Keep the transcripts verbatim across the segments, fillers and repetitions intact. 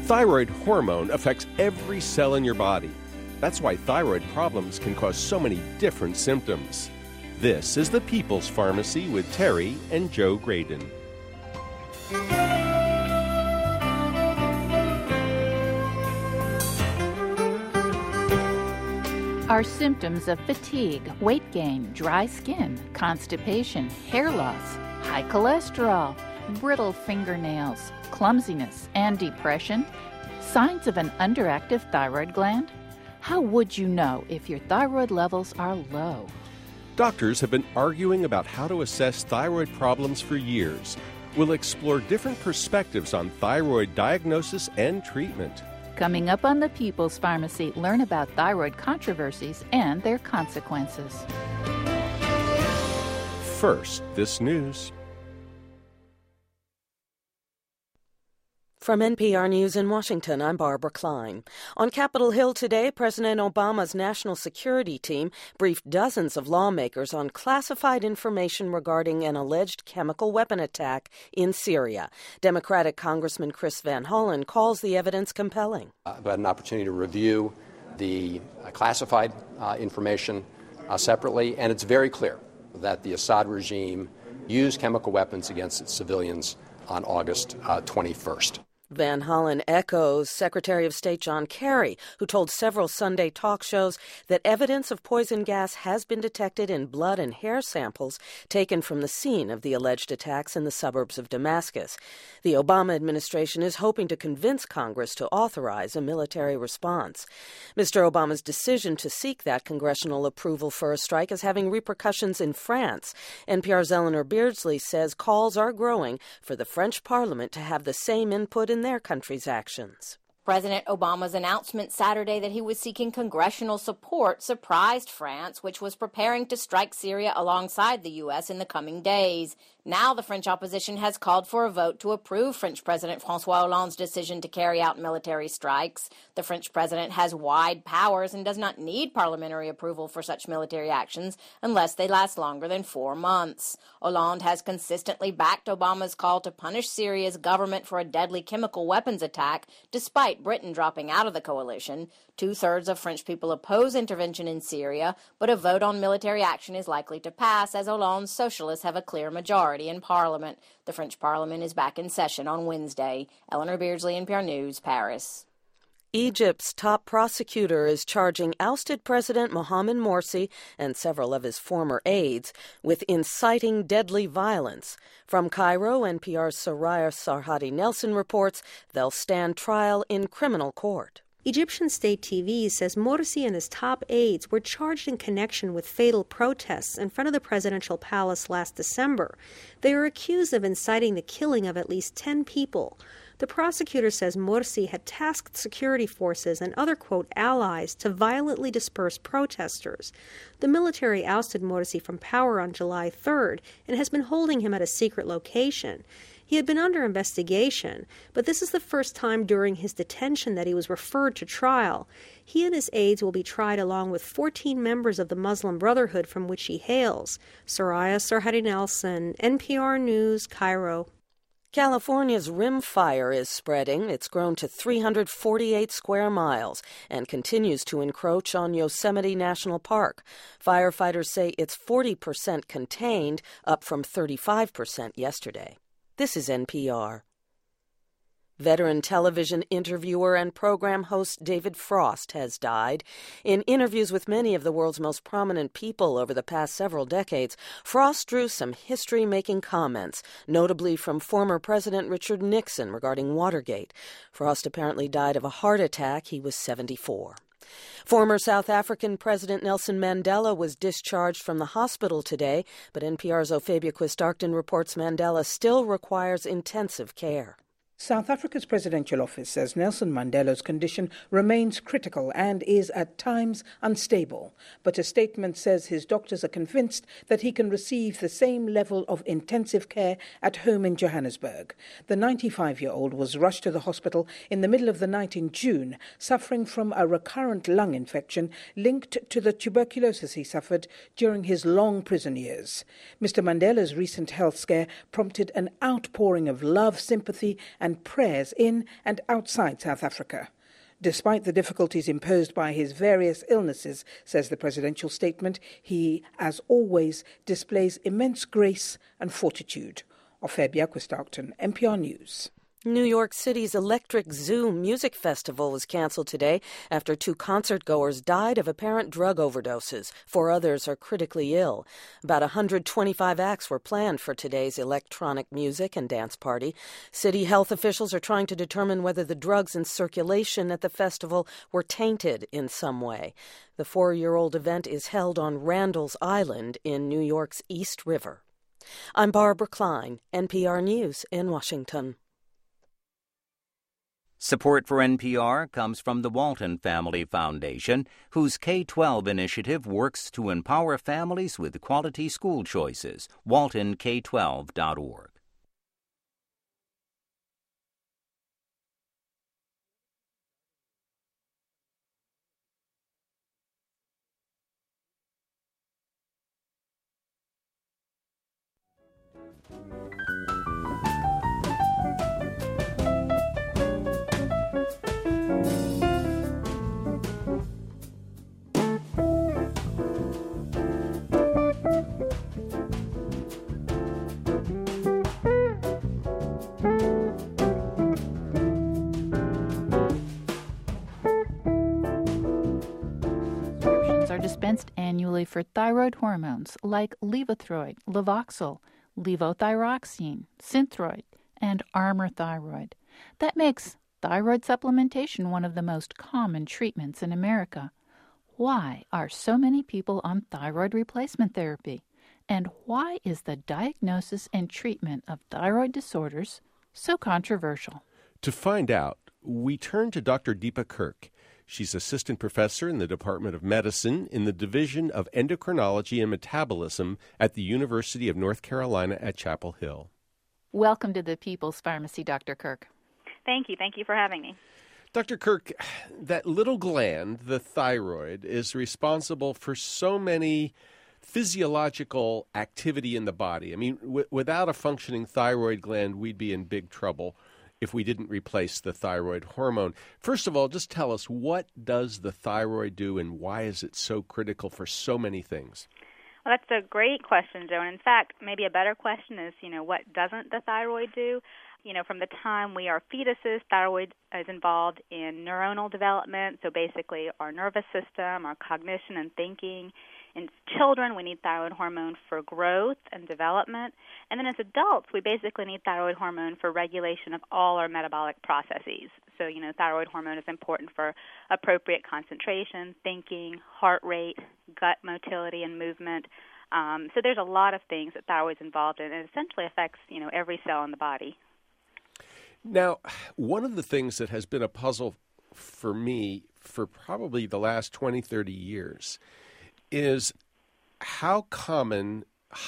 thyroid hormone affects every cell in your body. That's why thyroid problems can cause so many different symptoms. This is the People's Pharmacy with Terry and Joe Graydon. Are symptoms of fatigue, weight gain, dry skin, constipation, hair loss, high cholesterol, brittle fingernails, clumsiness, and depression signs of an underactive thyroid gland? How would you know if your thyroid levels are low? Doctors have been arguing about how to assess thyroid problems for years. We'll explore different perspectives on thyroid diagnosis and treatment. Coming up on the People's Pharmacy, learn about thyroid controversies and their consequences. First, this news. From N P R News in Washington, I'm Barbara Klein. On Capitol Hill today, President Obama's national security team briefed dozens of lawmakers on classified information regarding an alleged chemical weapon attack in Syria. Democratic Congressman Chris Van Hollen calls the evidence compelling. I've had an opportunity to review the uh, classified uh, information uh, separately, and it's very clear that the Assad regime used chemical weapons against its civilians on August uh, twenty-first. Van Hollen echoes Secretary of State John Kerry, who told several Sunday talk shows that evidence of poison gas has been detected in blood and hair samples taken from the scene of the alleged attacks in the suburbs of Damascus. The Obama administration is hoping to convince Congress to authorize a military response. Mister Obama's decision to seek that congressional approval for a strike is having repercussions in France. N P R's Eleanor Beardsley says calls are growing for the French Parliament to have the same input in their country's actions. President Obama's announcement Saturday that he was seeking congressional support surprised France, which was preparing to strike Syria alongside the U S in the coming days. Now the French opposition has called for a vote to approve French President François Hollande's decision to carry out military strikes. The French president has wide powers and does not need parliamentary approval for such military actions unless they last longer than four months. Hollande has consistently backed Obama's call to punish Syria's government for a deadly chemical weapons attack, despite Britain dropping out of the coalition. Two-thirds of French people oppose intervention in Syria, but a vote on military action is likely to pass as Hollande's socialists have a clear majority in Parliament. The French Parliament is back in session on Wednesday. Eleanor Beardsley, N P R News, Paris. Egypt's top prosecutor is charging ousted President Mohamed Morsi and several of his former aides with inciting deadly violence. From Cairo, N P R's Soraya Sarhadi Nelson reports they'll stand trial in criminal court. Egyptian state T V says Morsi and his top aides were charged in connection with fatal protests in front of the presidential palace last December. They are accused of inciting the killing of at least ten people. The prosecutor says Morsi had tasked security forces and other, quote, allies to violently disperse protesters. The military ousted Morsi from power on July third and has been holding him at a secret location. He had been under investigation, but this is the first time during his detention that he was referred to trial. He and his aides will be tried along with fourteen members of the Muslim Brotherhood from which he hails. Soraya Sarhadi Nelson, N P R News, Cairo. California's Rim Fire is spreading. It's grown to three hundred forty-eight square miles and continues to encroach on Yosemite National Park. Firefighters say it's forty percent contained, up from thirty-five percent yesterday. This is N P R. Veteran television interviewer and program host David Frost has died. In interviews with many of the world's most prominent people over the past several decades, Frost drew some history-making comments, notably from former President Richard Nixon regarding Watergate. Frost apparently died of a heart attack. He was seventy-four. Former South African President Nelson Mandela was discharged from the hospital today, but N P R's Ophebia Quist-Arcton reports Mandela still requires intensive care. South Africa's presidential office says Nelson Mandela's condition remains critical and is at times unstable, but a statement says his doctors are convinced that he can receive the same level of intensive care at home in Johannesburg. The ninety-five-year-old was rushed to the hospital in the middle of the night in June, suffering from a recurrent lung infection linked to the tuberculosis he suffered during his long prison years. Mister Mandela's recent health scare prompted an outpouring of love, sympathy, and and prayers in and outside South Africa. Despite the difficulties imposed by his various illnesses, says the presidential statement, he, as always, displays immense grace and fortitude. Ofebia Quistarkton, N P R News. New York City's Electric Zoo Music Festival was canceled today after two concertgoers died of apparent drug overdoses. Four others are critically ill. About one hundred twenty-five acts were planned for today's electronic music and dance party. City health officials are trying to determine whether the drugs in circulation at the festival were tainted in some way. The four-year-old event is held on Randall's Island in New York's East River. I'm Barbara Klein, N P R News in Washington. Support for N P R comes from the Walton Family Foundation, whose K twelve initiative works to empower families with quality school choices. walton k twelve dot org. Are dispensed annually for thyroid hormones like Levothyroid, Levoxyl, levothyroxine, Synthroid, and Armour Thyroid. That makes thyroid supplementation one of the most common treatments in America. Why are so many people on thyroid replacement therapy? And why is the diagnosis and treatment of thyroid disorders so controversial? To find out, we turn to Doctor Deepa Kirk. She's assistant professor in the Department of Medicine in the Division of Endocrinology and Metabolism at the University of North Carolina at Chapel Hill. Welcome to the People's Pharmacy, Doctor Kirk. Thank you. Thank you for having me. Doctor Kirk, that little gland, the thyroid, is responsible for so many physiological activity in the body. I mean, w- without a functioning thyroid gland, we'd be in big trouble if we didn't replace the thyroid hormone. First of all, just tell us, what does the thyroid do and why is it so critical for so many things? Well, that's a great question, Joe. And in fact, maybe a better question is, you know, what doesn't the thyroid do? You know, from the time we are fetuses, thyroid is involved in neuronal development, so basically our nervous system, our cognition and thinking. In children, we need thyroid hormone for growth and development. And then as adults, we basically need thyroid hormone for regulation of all our metabolic processes. So, you know, thyroid hormone is important for appropriate concentration, thinking, heart rate, gut motility and movement. Um, so there's a lot of things that thyroid's involved in, and it essentially affects, you know, every cell in the body. Now, one of the things that has been a puzzle for me for probably the last twenty, thirty years is how common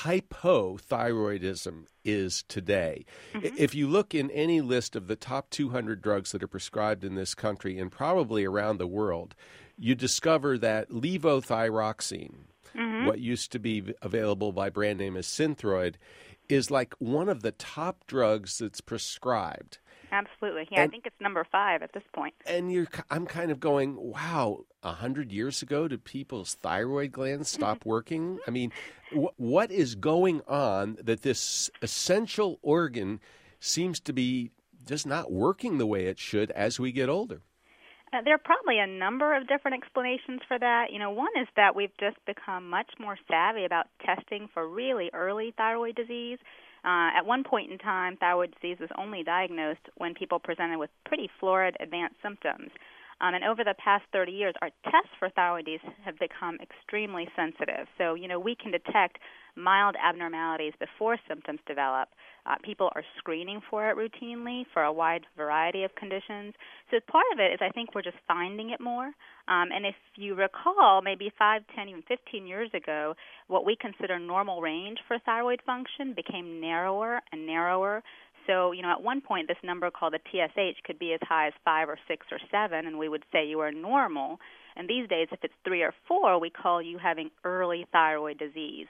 hypothyroidism is today. Mm-hmm. If you look in any list of the top two hundred drugs that are prescribed in this country and probably around the world, you discover that levothyroxine, mm-hmm. what used to be available by brand name as Synthroid, is like one of the top drugs that's prescribed. Absolutely. Yeah, and I think it's number five at this point. And you're, I'm kind of going, wow, a hundred years ago, did people's thyroid glands stop working? I mean, wh- what is going on that this essential organ seems to be just not working the way it should as we get older? Uh, there are probably a number of different explanations for that. You know, one is that we've just become much more savvy about testing for really early thyroid disease. Uh, at one point in time, thyroid disease was only diagnosed when people presented with pretty florid advanced symptoms. Um, and over the past thirty years, our tests for thyroid disease have become extremely sensitive. So, you know, we can detect mild abnormalities before symptoms develop. Uh, people are screening for it routinely for a wide variety of conditions. So part of it is I think we're just finding it more. Um, and if you recall, maybe five, ten, even fifteen years ago, what we consider normal range for thyroid function became narrower and narrower. So, you know, at one point, this number called the T S H could be as high as five or six or seven, and we would say you are normal. And these days, if it's three or four, we call you having early thyroid disease.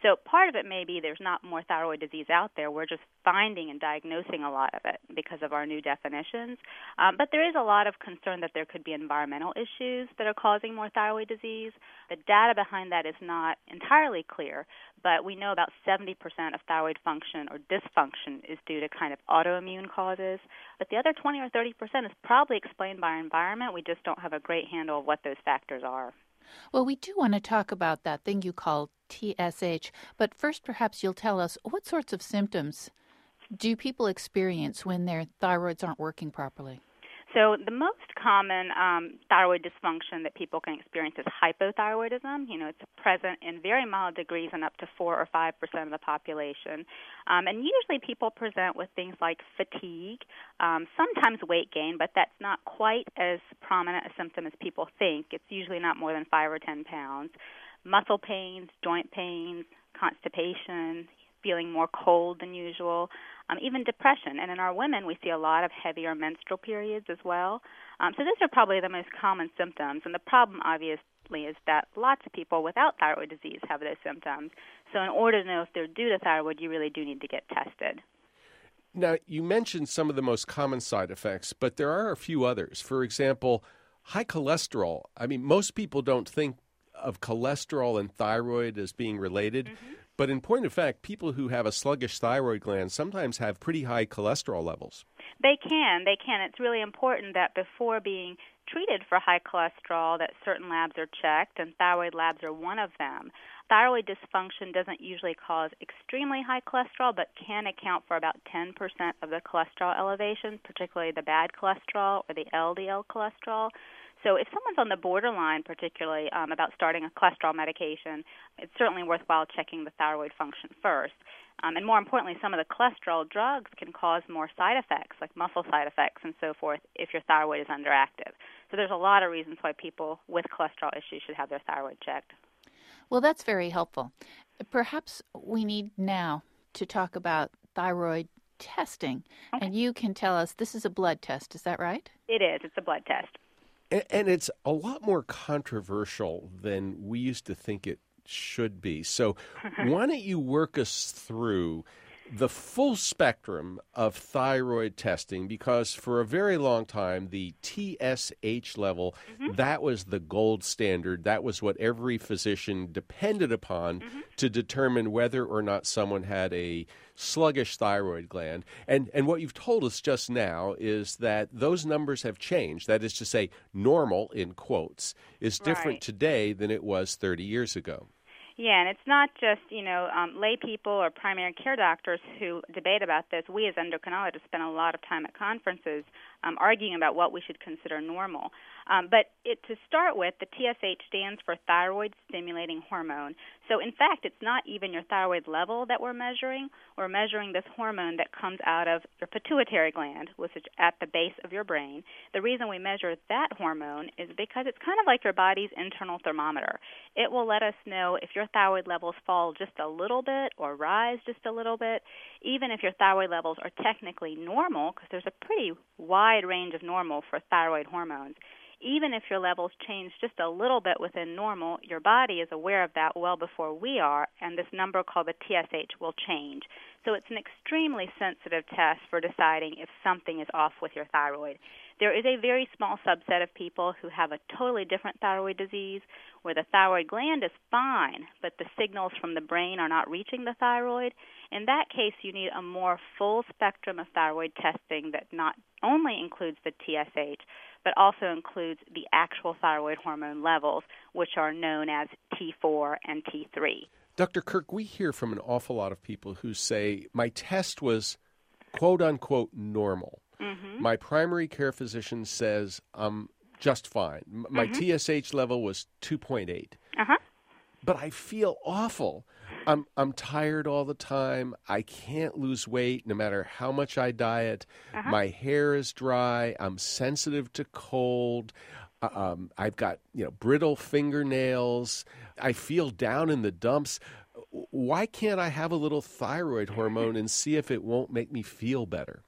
So part of it may be there's not more thyroid disease out there. We're just finding and diagnosing a lot of it because of our new definitions. Um, but there is a lot of concern that there could be environmental issues that are causing more thyroid disease. The data behind that is not entirely clear, but we know about seventy percent of thyroid function or dysfunction is due to kind of autoimmune causes. But the other twenty or thirty percent is probably explained by our environment. We just don't have a great handle of what those factors are. Well, we do want to talk about that thing you call T S H, but first perhaps you'll tell us what sorts of symptoms do people experience when their thyroids aren't working properly? So the most common um, thyroid dysfunction that people can experience is hypothyroidism. You know, it's present in very mild degrees in up to four or five percent of the population. Um, and usually people present with things like fatigue, um, sometimes weight gain, but that's not quite as prominent a symptom as people think. It's usually not more than five or ten pounds. Muscle pains, joint pains, constipation, feeling more cold than usual, um, even depression. And in our women, we see a lot of heavier menstrual periods as well. Um, so those are probably the most common symptoms. And the problem, obviously, is that lots of people without thyroid disease have those symptoms. So in order to know if they're due to thyroid, you really do need to get tested. Now, you mentioned some of the most common side effects, but there are a few others. For example, high cholesterol. I mean, most people don't think of cholesterol and thyroid as being related. Mm-hmm. But in point of fact, people who have a sluggish thyroid gland sometimes have pretty high cholesterol levels. They can. They can. It's really important that before being treated for high cholesterol that certain labs are checked, and thyroid labs are one of them. Thyroid dysfunction doesn't usually cause extremely high cholesterol, but can account for about ten percent of the cholesterol elevation, particularly the bad cholesterol or the L D L cholesterol. So if someone's on the borderline, particularly um, about starting a cholesterol medication, it's certainly worthwhile checking the thyroid function first. Um, and more importantly, some of the cholesterol drugs can cause more side effects, like muscle side effects and so forth, if your thyroid is underactive. So there's a lot of reasons why people with cholesterol issues should have their thyroid checked. Well, that's very helpful. Perhaps we need now to talk about thyroid testing. Okay. And you can tell us this is a blood test. Is that right? It is. It's a blood test. And it's a lot more controversial than we used to think it should be. So why don't you work us through the full spectrum of thyroid testing? Because for a very long time, the T S H level, mm-hmm. that was the gold standard. That was what every physician depended upon mm-hmm. to determine whether or not someone had a sluggish thyroid gland. And and what you've told us just now is that those numbers have changed. That is to say, normal, in quotes, is different right. today than it was thirty years ago. Yeah, and it's not just, you know, um, lay people or primary care doctors who debate about this. We as endocrinologists spend a lot of time at conferences um, arguing about what we should consider normal. Um, but it, to start with, the T S H stands for thyroid-stimulating hormone. So, in fact, it's not even your thyroid level that we're measuring. We're measuring this hormone that comes out of your pituitary gland, which is at the base of your brain. The reason we measure that hormone is because it's kind of like your body's internal thermometer. It will let us know if your thyroid levels fall just a little bit or rise just a little bit, even if your thyroid levels are technically normal, because there's a pretty wide range of normal for thyroid hormones. Even if your levels change just a little bit within normal, your body is aware of that well before we are, and this number called the T S H will change. So it's an extremely sensitive test for deciding if something is off with your thyroid. There is a very small subset of people who have a totally different thyroid disease where the thyroid gland is fine, but the signals from the brain are not reaching the thyroid. In that case, you need a more full spectrum of thyroid testing that not only includes the T S H, but also includes the actual thyroid hormone levels, which are known as T four and T three. Doctor Kirk, we hear from an awful lot of people who say, my test was quote-unquote normal. Mm-hmm. My primary care physician says I'm just fine. My mm-hmm. T S H level was two point eight. Uh-huh. But I feel awful. I'm I'm tired all the time. I can't lose weight no matter how much I diet. Uh-huh. My hair is dry. I'm sensitive to cold. Um, I've got, you know, brittle fingernails. I feel down in the dumps. Why can't I have a little thyroid hormone and see if it won't make me feel better?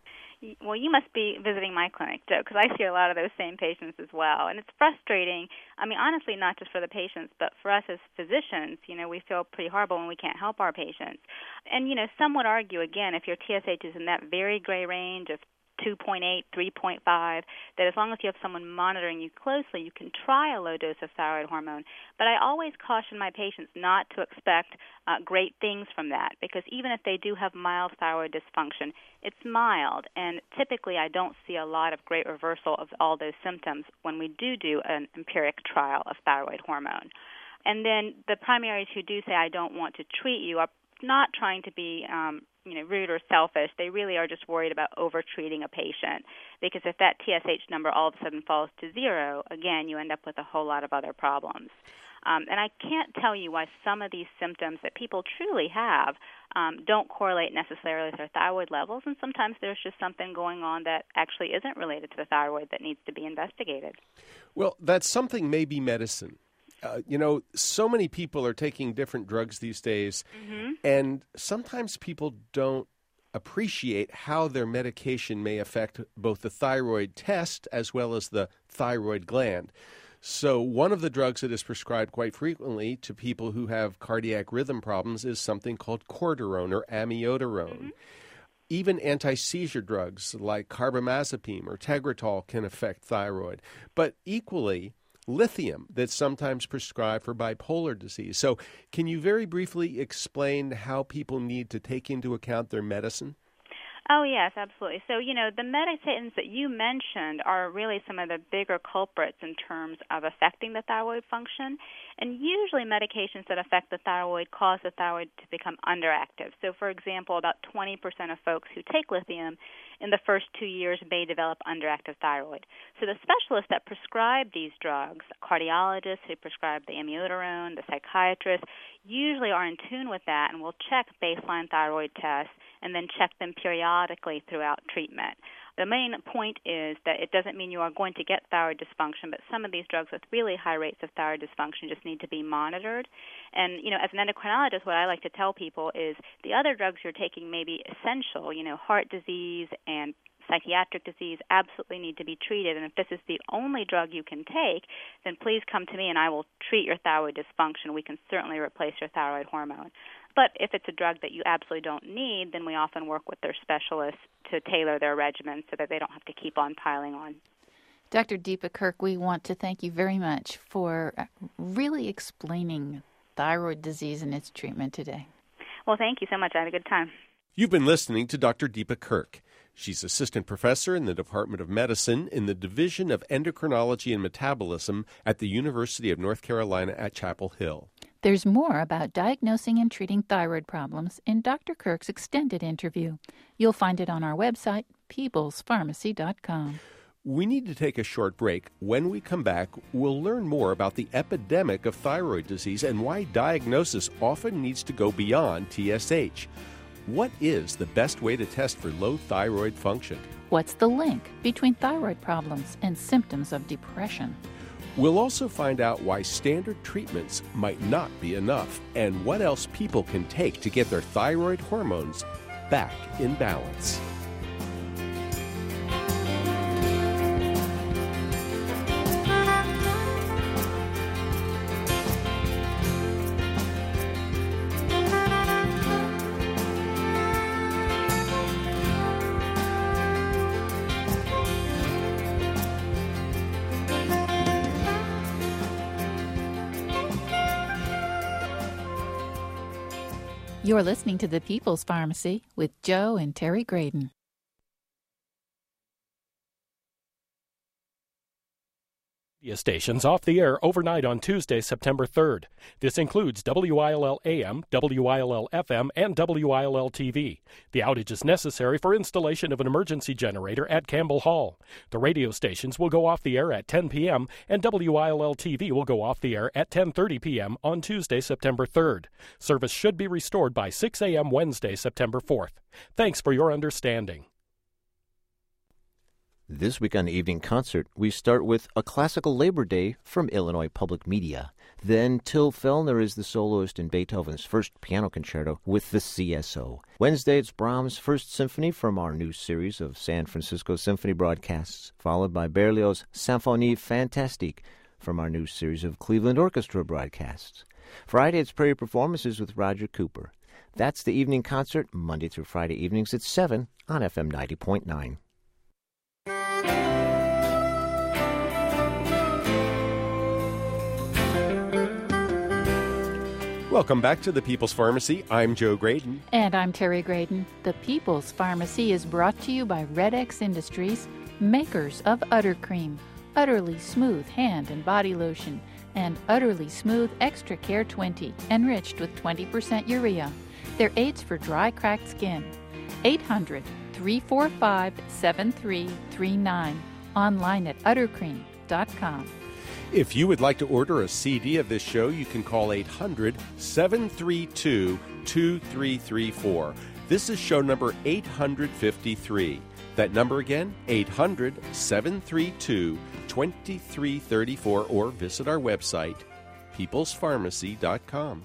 Well, you must be visiting my clinic, Joe, because I see a lot of those same patients as well. And it's frustrating. I mean, honestly, not just for the patients, but for us as physicians, you know, we feel pretty horrible when we can't help our patients. And, you know, some would argue, again, if your T S H is in that very gray range of two point eight, three point five, that as long as you have someone monitoring you closely, you can try a low dose of thyroid hormone. But I always caution my patients not to expect uh, great things from that, because even if they do have mild thyroid dysfunction, it's mild, and typically I don't see a lot of great reversal of all those symptoms when we do do an empiric trial of thyroid hormone. And then the primaries who do say, I don't want to treat you, are not trying to be um, you know, rude or selfish. They really are just worried about over-treating a patient, because if that T S H number all of a sudden falls to zero, again, you end up with a whole lot of other problems. Um, and I can't tell you why some of these symptoms that people truly have um, don't correlate necessarily with their thyroid levels, and sometimes there's just something going on that actually isn't related to the thyroid that needs to be investigated. Well, that something may be medicine. Uh, you know, so many people are taking different drugs these days, mm-hmm. and sometimes people don't appreciate how their medication may affect both the thyroid test as well as the thyroid gland. So one of the drugs that is prescribed quite frequently to people who have cardiac rhythm problems is something called Cordurone or amiodarone. Mm-hmm. Even anti-seizure drugs like carbamazepine or Tegretol can affect thyroid. But equally, lithium that's sometimes prescribed for bipolar disease. So can you very briefly explain how people need to take into account their medicine? Oh, yes, absolutely. So, you know, the medicines that you mentioned are really some of the bigger culprits in terms of affecting the thyroid function. And usually medications that affect the thyroid cause the thyroid to become underactive. So, for example, about twenty percent of folks who take lithium in the first two years may develop underactive thyroid. So the specialists that prescribe these drugs, cardiologists who prescribe the amiodarone, the psychiatrists, usually are in tune with that and will check baseline thyroid tests and then check them periodically throughout treatment. The main point is that it doesn't mean you are going to get thyroid dysfunction, but some of these drugs with really high rates of thyroid dysfunction just need to be monitored. And, you know, as an endocrinologist, what I like to tell people is the other drugs you're taking may be essential. You know, heart disease and psychiatric disease absolutely need to be treated. And if this is the only drug you can take, then please come to me and I will treat your thyroid dysfunction. We can certainly replace your thyroid hormone. But if it's a drug that you absolutely don't need, then we often work with their specialists to tailor their regimen so that they don't have to keep on piling on. Doctor Deepa Kirk, we want to thank you very much for really explaining thyroid disease and its treatment today. Well, thank you so much. I had a good time. You've been listening to Doctor Deepa Kirk. She's assistant professor in the Department of Medicine in the Division of Endocrinology and Metabolism at the University of North Carolina at Chapel Hill. There's more about diagnosing and treating thyroid problems in Doctor Kirk's extended interview. You'll find it on our website, Peebles Pharmacy dot com. We need to take a short break. When we come back, we'll learn more about the epidemic of thyroid disease and why diagnosis often needs to go beyond T S H. What is the best way to test for low thyroid function? What's the link between thyroid problems and symptoms of depression? We'll also find out why standard treatments might not be enough and what else people can take to get their thyroid hormones back in balance. You're listening to the People's Pharmacy with Joe and Terry Graydon. Stations off the air overnight on Tuesday, September third. This includes W I L L A M, W I L L F M, and W I L L T V. The outage is necessary for installation of an emergency generator at Campbell Hall. The radio stations will go off the air at ten p.m., and W I L L T V will go off the air at ten thirty p.m. on Tuesday, September third. Service should be restored by six a.m. Wednesday, September fourth. Thanks for your understanding. This week on the Evening Concert, we start with A Classical Labor Day from Illinois Public Media. Then Till Fellner is the soloist in Beethoven's first piano concerto with the C S O. Wednesday, it's Brahms' First Symphony from our new series of San Francisco Symphony broadcasts, followed by Berlioz' Symphonie Fantastique from our new series of Cleveland Orchestra broadcasts. Friday, it's Prairie Performances with Roger Cooper. That's the Evening Concert, Monday through Friday evenings at seven on F M ninety point nine. Welcome back to the People's Pharmacy. I'm Joe Graydon. And I'm Terry Graydon. The People's Pharmacy is brought to you by Red X Industries, makers of Utter Cream, Utterly Smooth Hand and Body Lotion, and Utterly Smooth Extra Care twenty, enriched with twenty percent urea. They're aids for dry, cracked skin. eight hundred, three four five, seven three three nine. Online at utter cream dot com. If you would like to order a C D of this show, you can call eight hundred, seven three two, two three three four. This is show number eight hundred fifty-three. That number again, eight hundred, seven three two, two three three four, or visit our website, peoples pharmacy dot com.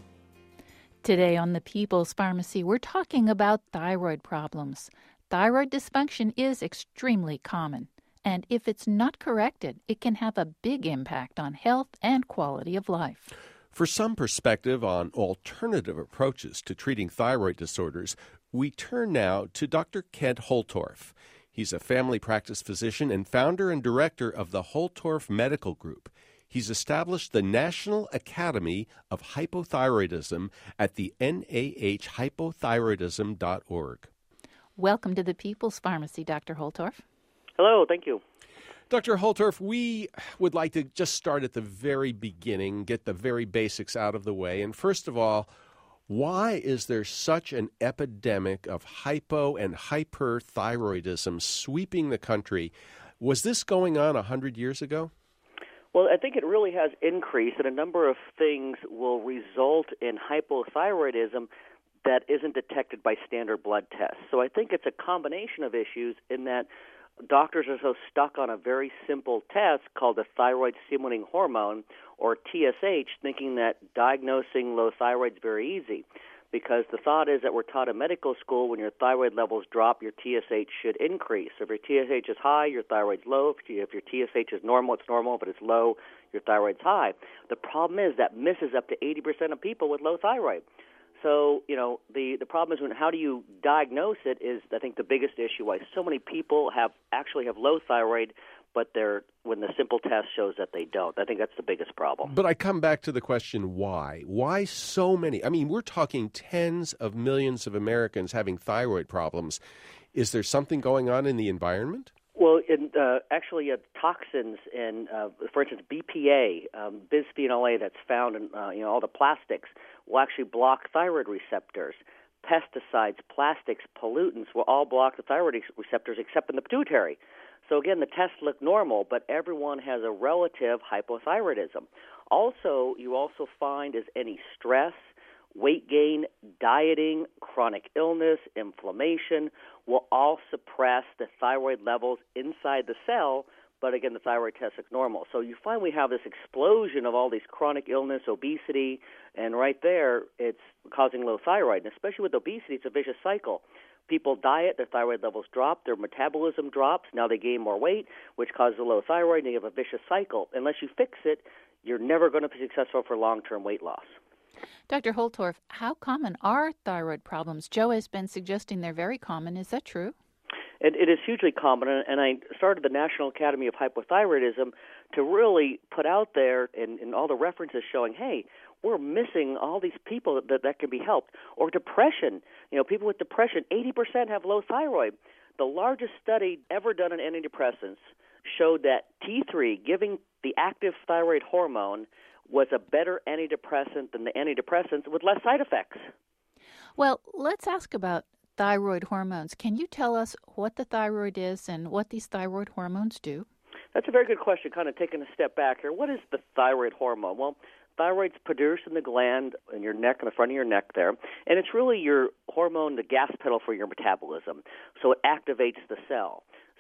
Today on the People's Pharmacy, we're talking about thyroid problems. Thyroid dysfunction is extremely common, and if it's not corrected, it can have a big impact on health and quality of life. For some perspective on alternative approaches to treating thyroid disorders, we turn now to Doctor Kent Holtorf. He's a family practice physician and founder and director of the Holtorf Medical Group. He's established the National Academy of Hypothyroidism at the N A H hypothyroidism dot org. Welcome to the People's Pharmacy, Doctor Holtorf. Hello, thank you. Doctor Holtorf, we would like to just start at the very beginning, get the very basics out of the way. And first of all, why is there such an epidemic of hypo and hyperthyroidism sweeping the country? Was this going on one hundred years ago? Well, I think it really has increased, and a number of things will result in hypothyroidism that isn't detected by standard blood tests. So I think it's a combination of issues in that doctors are so stuck on a very simple test called the thyroid-stimulating hormone, or T S H, thinking that diagnosing low thyroid is very easy. Because the thought is that we're taught in medical school when your thyroid levels drop, your T S H should increase. So if your T S H is high, your thyroid's low. If your T S H is normal, it's normal. But it's low, your thyroid's high. The problem is that misses up to eighty percent of people with low thyroid. So, you know, the, the problem is when how do you diagnose it is, I think, the biggest issue why so many people have actually have low thyroid, but they're when the simple test shows that they don't. I think that's the biggest problem. But I come back to the question, why? Why so many? I mean, we're talking tens of millions of Americans having thyroid problems. Is there something going on in the environment? Well, in, uh, actually, uh, toxins and, uh, for instance, B P A, um, bisphenol A, that's found in uh, you know all the plastics, will actually block thyroid receptors. Pesticides, plastics, pollutants will all block the thyroid receptors except in the pituitary. So again, the tests look normal, but everyone has a relative hypothyroidism. Also, you also find is any stress, weight gain, dieting, chronic illness, inflammation will all suppress the thyroid levels inside the cell, but again, the thyroid tests look normal. So you find we have this explosion of all these chronic illness, obesity, and right there, it's causing low thyroid. And especially with obesity, it's a vicious cycle. People diet, their thyroid levels drop, their metabolism drops, now they gain more weight, which causes a low thyroid, and you have a vicious cycle. Unless you fix it, you're never going to be successful for long-term weight loss. Doctor Holtorf, how common are thyroid problems? Joe has been suggesting they're very common. Is that true? It, it is hugely common, and I started the National Academy of Hypothyroidism to really put out there in, in all the references showing, hey, we're missing all these people that, that can be helped. Or depression. You know, people with depression, eighty percent have low thyroid. The largest study ever done on antidepressants showed that T three, giving the active thyroid hormone, was a better antidepressant than the antidepressants with less side effects. Well, let's ask about thyroid hormones. Can you tell us what the thyroid is and what these thyroid hormones do? That's a very good question, kind of taking a step back here. What is the thyroid hormone? Well, thyroid's produced in the gland in your neck, in the front of your neck there, and it's really your hormone, the gas pedal for your metabolism. So it activates the cell.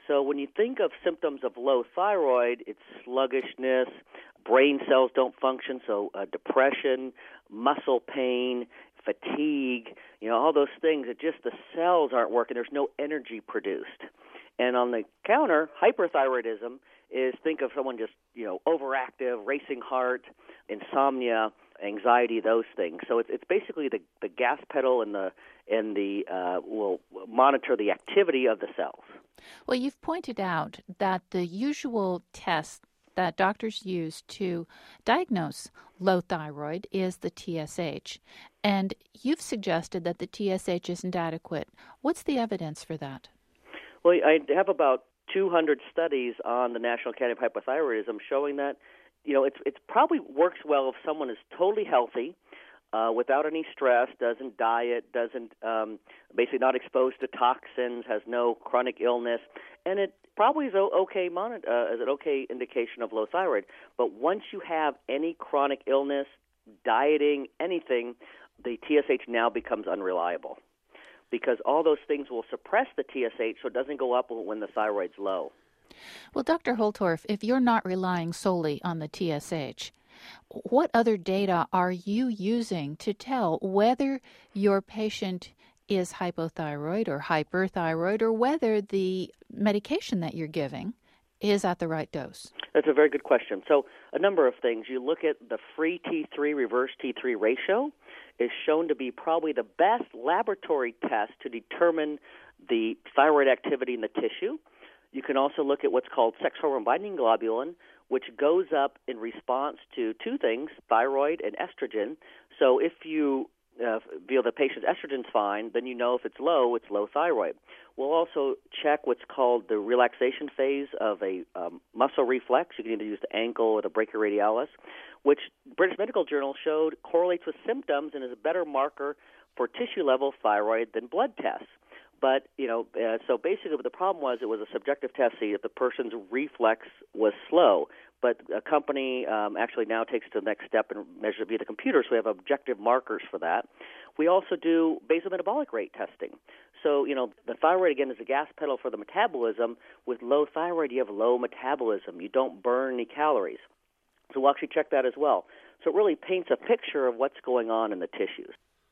So when you think of symptoms of low thyroid, it's sluggishness, brain cells don't function, so uh, depression, muscle pain, fatigue, you know, all those things. It just the cells aren't working. There's no energy produced. And on the counter, hyperthyroidism is think of someone just, you know, overactive, racing heart, insomnia, anxiety, those things. So it's it's basically the, the gas pedal and the and the uh, will monitor the activity of the cells. Well, you've pointed out that the usual test that doctors use to diagnose low thyroid is the T S H, and you've suggested that the T S H isn't adequate. What's the evidence for that? Well, I have about two hundred studies on the National Academy of Hypothyroidism showing that, you know, it's it's probably works well if someone is totally healthy, uh, without any stress, doesn't diet, doesn't um, basically not exposed to toxins, has no chronic illness, and it probably is okay mon- uh, is an okay indication of low thyroid. But once you have any chronic illness, dieting, anything, the T S H now becomes unreliable, because all those things will suppress the T S H so it doesn't go up when the thyroid's low. Well, Doctor Holtorf, if you're not relying solely on the T S H, what other data are you using to tell whether your patient is hypothyroid or hyperthyroid, or whether the medication that you're giving is at the right dose? That's a very good question. So a number of things. You look at the free T three, reverse T three ratio is shown to be probably the best laboratory test to determine the thyroid activity in the tissue. You can also look at what's called sex hormone binding globulin, which goes up in response to two things, thyroid and estrogen. So if you uh, feel the patient's estrogen's fine, then you know if it's low, it's low thyroid. We'll also check what's called the relaxation phase of a um, muscle reflex. You can either use the ankle or the brachioradialis, which British Medical Journal showed correlates with symptoms and is a better marker for tissue-level thyroid than blood tests. But, you know, uh, so basically what the problem was, it was a subjective test to see if the person's reflex was slow. But a company um, actually now takes it to the next step and measures it via the computer, so we have objective markers for that. We also do basal metabolic rate testing. So, you know, the thyroid, again, is the gas pedal for the metabolism. With low thyroid, you have low metabolism. You don't burn any calories. So we'll actually check that as well. So it really paints a picture of what's going on in the tissues.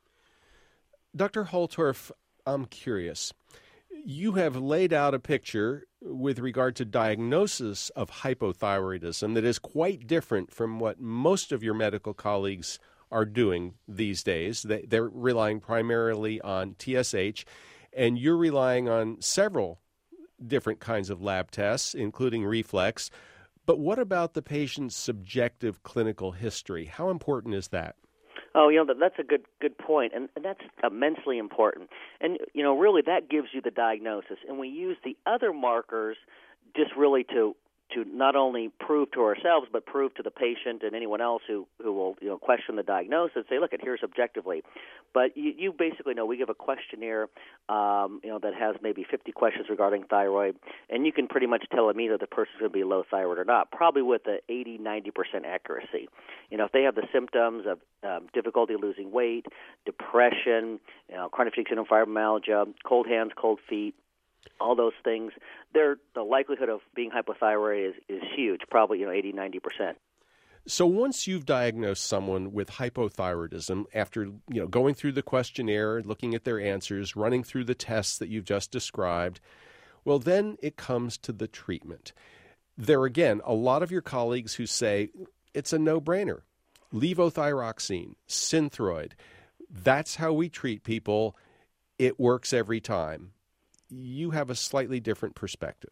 Doctor Holtorf, I'm curious. You have laid out a picture with regard to diagnosis of hypothyroidism that is quite different from what most of your medical colleagues are doing these days. They, they're relying primarily on T S H, and you're relying on several different kinds of lab tests, including reflex. But what about the patient's subjective clinical history? How important is that? Oh, you know, that's a good good point, and, and that's immensely important. And, you know, really that gives you the diagnosis. And we use the other markers just really to to not only prove to ourselves, but prove to the patient and anyone else who, who will, you know, question the diagnosis, say, look, here's objectively. But you, you basically know we give a questionnaire, um, you know, that has maybe fifty questions regarding thyroid, and you can pretty much tell them either the person's going to be low thyroid or not, probably with an eighty, ninety percent accuracy. You know, if they have the symptoms of um, difficulty losing weight, depression, you know, chronic fatigue syndrome, fibromyalgia, cold hands, cold feet, all those things, they're, the likelihood of being hypothyroid is, is huge, probably, you know, eighty, ninety percent. So once you've diagnosed someone with hypothyroidism, after, you know, going through the questionnaire, looking at their answers, running through the tests that you've just described, well, then it comes to the treatment. There are, again, a lot of your colleagues who say it's a no-brainer. Levothyroxine, Synthroid, that's how we treat people. It works every time. You have a slightly different perspective.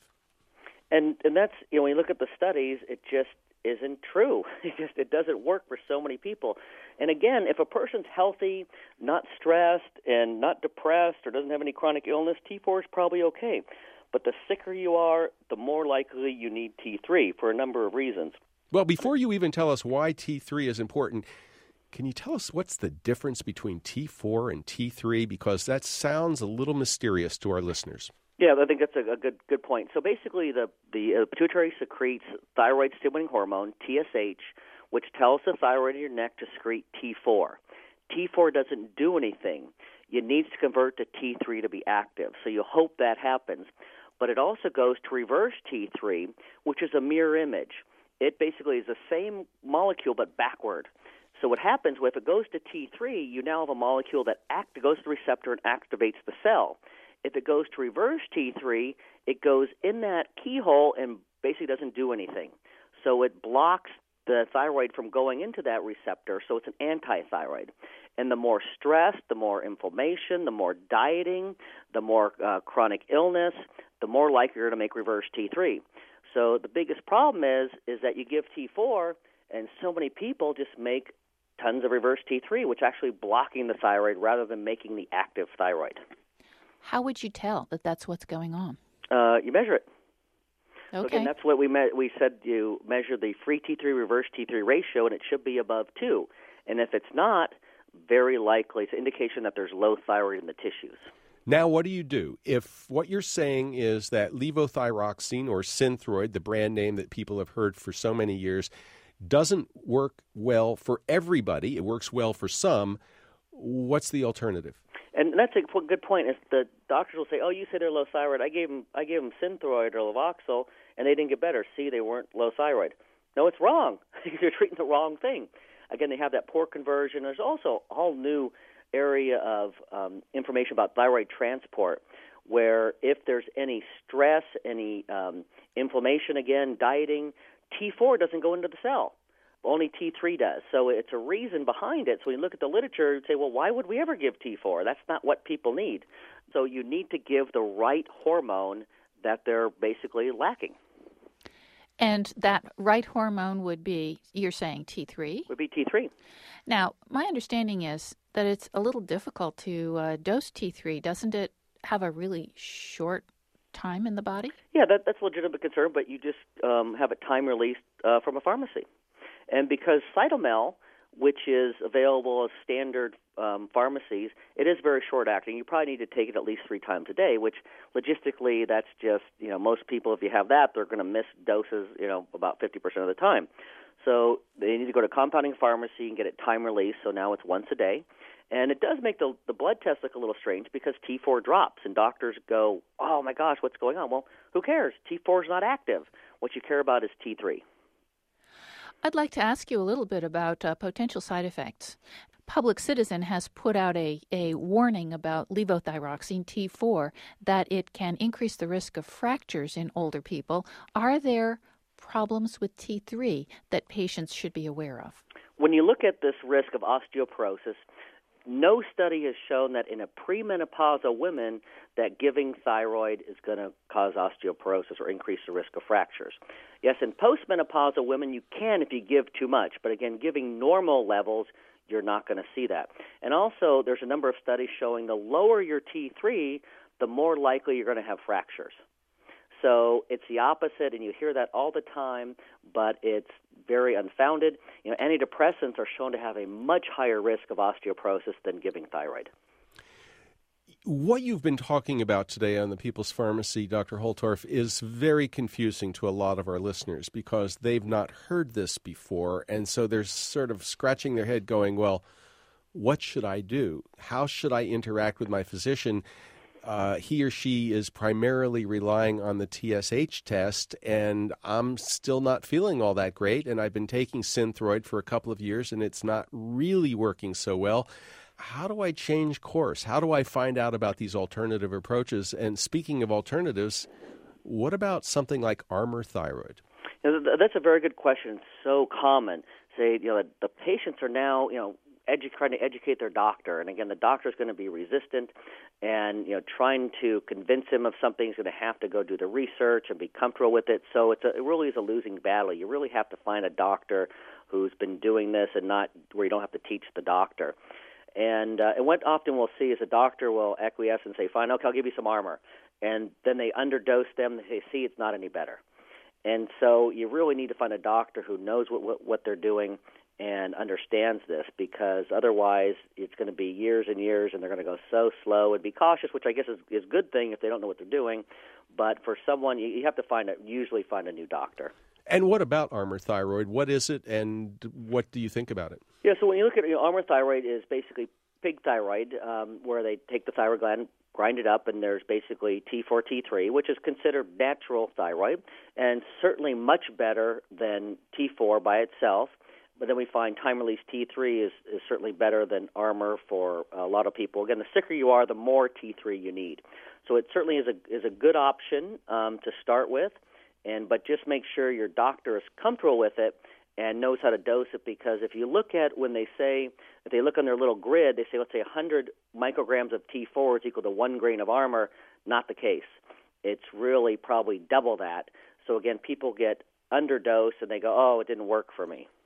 And and that's, you know, when you look at the studies, it just isn't true. It just it doesn't work for so many people. And again, if a person's healthy, not stressed, and not depressed, or doesn't have any chronic illness, T four is probably okay. But the sicker you are, the more likely you need T three for a number of reasons. Well, before you even tell us why T three is important, can you tell us what's the difference between T four and T three? Because that sounds a little mysterious to our listeners. Yeah, I think that's a, a good good point. So basically, the, the uh, pituitary secretes thyroid-stimulating hormone, T S H, which tells the thyroid in your neck to secrete T four. T four doesn't do anything. It needs to convert to T three to be active. So you hope that happens. but it also goes to reverse T three, which is a mirror image. It basically is the same molecule but backward. So what happens, if it goes to T three, you now have a molecule that act, goes to the receptor and activates the cell. If it goes to reverse T three, it goes in that keyhole and basically doesn't do anything. So it blocks the thyroid from going into that receptor, so it's an anti-thyroid. And the more stress, the more inflammation, the more dieting, the more uh, chronic illness, the more likely you're to make reverse T three. So the biggest problem is is that you give T four, and so many people just make tons of reverse T three, which actually blocking the thyroid rather than making the active thyroid. How would you tell that that's what's going on? Uh, you measure it. Okay. So again, that's what we me- we said. You measure the free T three reverse T three ratio, and it should be above two. And if it's not, very likely it's an indication that there's low thyroid in the tissues. Now, what do you do if what you're saying is that levothyroxine or Synthroid, the brand name that people have heard for so many years, doesn't work well for everybody? It works well for some. What's the alternative? And that's a good point. Is the doctors will say, "Oh, you said they're low thyroid. I gave them, I gave them Synthroid or Levoxyl, and they didn't get better. See, they weren't low thyroid." No, it's wrong. You're treating the wrong thing. Again, they have that poor conversion. There's also a whole new area of um, information about thyroid transport, where if there's any stress, any um, inflammation, again, dieting, T four doesn't go into the cell. Only T three does. So it's a reason behind it. So when you look at the literature, you'd say, well, why would we ever give T four? That's not what people need. So you need to give the right hormone that they're basically lacking. And that right hormone would be, you're saying T three? Would be T three. Now, my understanding is that it's a little difficult to uh, dose T three. Doesn't it have a really short time in the body? Yeah, that, that's a legitimate concern, but you just um, have it time released uh, from a pharmacy. And because Cytomel, which is available as standard um, pharmacies, it is very short-acting. You probably need to take it at least three times a day, which logistically that's just, you know, most people, if you have that, they're going to miss doses, you know, about fifty percent of the time. So they need to go to a compounding pharmacy and get it time-released, so now it's once a day. And it does make the, the blood test look a little strange because T four drops, and doctors go, oh, my gosh, what's going on? Well, who cares? T four is not active. What you care about is T three. I'd like to ask you a little bit about uh, potential side effects. Public Citizen has put out a, a warning about levothyroxine T four that it can increase the risk of fractures in older people. Are there problems with T three that patients should be aware of? When you look at this risk of osteoporosis, no study has shown that in a premenopausal women that giving thyroid is going to cause osteoporosis or increase the risk of fractures. Yes, in postmenopausal women you can if you give too much, but again, giving normal levels, you're not going to see that. And also, there's a number of studies showing the lower your T three, the more likely you're going to have fractures. So it's the opposite, and you hear that all the time, but it's very unfounded. You know, antidepressants are shown to have a much higher risk of osteoporosis than giving thyroid. What you've been talking about today on the People's Pharmacy, Doctor Holtorf, is very confusing to a lot of our listeners because they've not heard this before, and so they're sort of scratching their head going, well, what should I do? How should I interact with my physician? Uh, he or she is primarily relying on the T S H test, and I'm still not feeling all that great, and I've been taking Synthroid for a couple of years, and it's not really working so well. How do I change course? How do I find out about these alternative approaches? And speaking of alternatives, what about something like Armour Thyroid? You know, that's a very good question. It's so common. Say, you know, the patients are now, you know, Edu- trying to educate their doctor, and again, the doctor is going to be resistant, and you know, trying to convince him of something is going to have to go do the research and be comfortable with it. So it's a, it really is a losing battle. You really have to find a doctor who's been doing this, and not where you don't have to teach the doctor. And uh, and what often we'll see is a doctor will acquiesce and say, "Fine, okay, I'll give you some Armour," and then they underdose them. They say, "See, it's not any better." And so you really need to find a doctor who knows what what, what they're doing and understands this, because otherwise it's going to be years and years, and they're going to go so slow and be cautious, which I guess is, is a good thing if they don't know what they're doing. But for someone, you, you have to find a, usually find a new doctor. And what about Armour Thyroid? What is it, and what do you think about it? Yeah, so when you look at you know, Armour Thyroid is basically pig thyroid, um, where they take the thyroid gland, grind it up, and there's basically T four, T three, which is considered natural thyroid, and certainly much better than T four by itself. But then we find time-release T three is, is certainly better than Armour for a lot of people. Again, the sicker you are, the more T three you need. So it certainly is a is a good option um, to start with, and but just make sure your doctor is comfortable with it and knows how to dose it, because if you look at when they say, if they look on their little grid, they say, let's say one hundred micrograms of T four is equal to one grain of Armour. Not the case. It's really probably double that. So again, people get underdosed and they go, oh, it didn't work for me.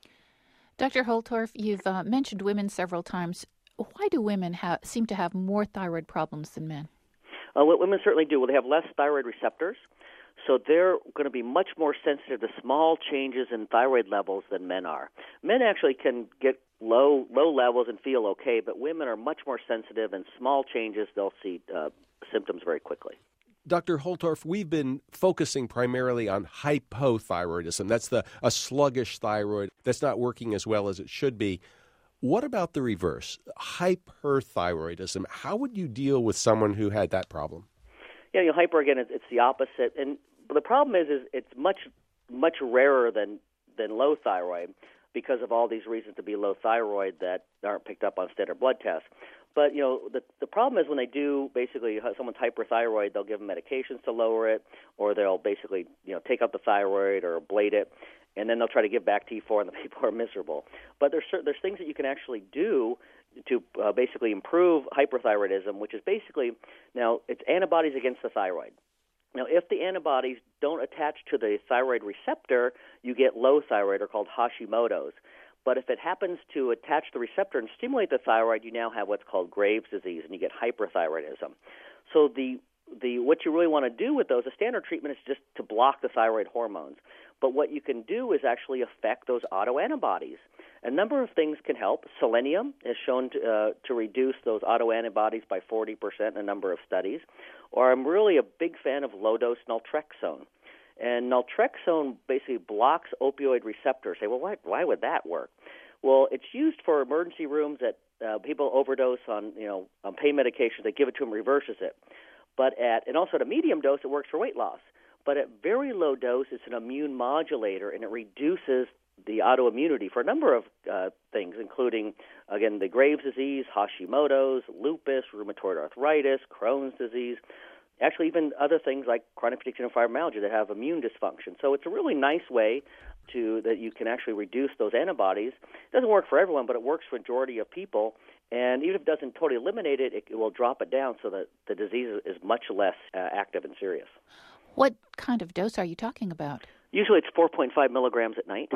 Doctor Holtorf, you've uh, mentioned women several times. Why do women ha- seem to have more thyroid problems than men? Uh, what women certainly do. Well, they have less thyroid receptors, so they're going to be much more sensitive to small changes in thyroid levels than men are. Men actually can get low low levels and feel okay, but women are much more sensitive, and small changes, they'll see uh, symptoms very quickly. Doctor Holtorf, we've been focusing primarily on hypothyroidism. That's the a sluggish thyroid that's not working as well as it should be. What about the reverse, hyperthyroidism? How would you deal with someone who had that problem? Yeah, you know, hyper, again, it's, it's the opposite. And but the problem is, is it's much, much rarer than, than low thyroid because of all these reasons to be low thyroid that aren't picked up on standard blood tests. But, you know, the the problem is when they do basically someone's hyperthyroid, they'll give them medications to lower it, or they'll basically, you know, take out the thyroid or ablate it, and then they'll try to give back T four, and the people are miserable. But there's there's things that you can actually do to uh, basically improve hyperthyroidism, which is basically, now, it's antibodies against the thyroid. Now, if the antibodies don't attach to the thyroid receptor, you get low thyroid, or called Hashimoto's. But if it happens to attach the receptor and stimulate the thyroid, you now have what's called Graves' disease, and you get hyperthyroidism. So the the what you really want to do with those, the standard treatment is just to block the thyroid hormones. But what you can do is actually affect those autoantibodies. A number of things can help. Selenium is shown to, uh, to reduce those autoantibodies by forty percent in a number of studies. Or I'm really a big fan of low-dose naltrexone. And naltrexone basically blocks opioid receptors. Say, well, why, why would that work? Well, it's used for emergency rooms that uh, people overdose on, you know, on pain medication. They give it to them, reverses it. But at and also at a medium dose, it works for weight loss. But at very low dose, it's an immune modulator, and it reduces the autoimmunity for a number of uh, things, including, again, the Graves' disease, Hashimoto's, lupus, rheumatoid arthritis, Crohn's disease. Actually, even other things like chronic fatigue and fibromyalgia that have immune dysfunction. So it's a really nice way to that you can actually reduce those antibodies. It doesn't work for everyone, but it works for a majority of people. And even if it doesn't totally eliminate it, it will drop it down so that the disease is much less uh, active and serious. What kind of dose are you talking about? Usually it's four point five milligrams at night.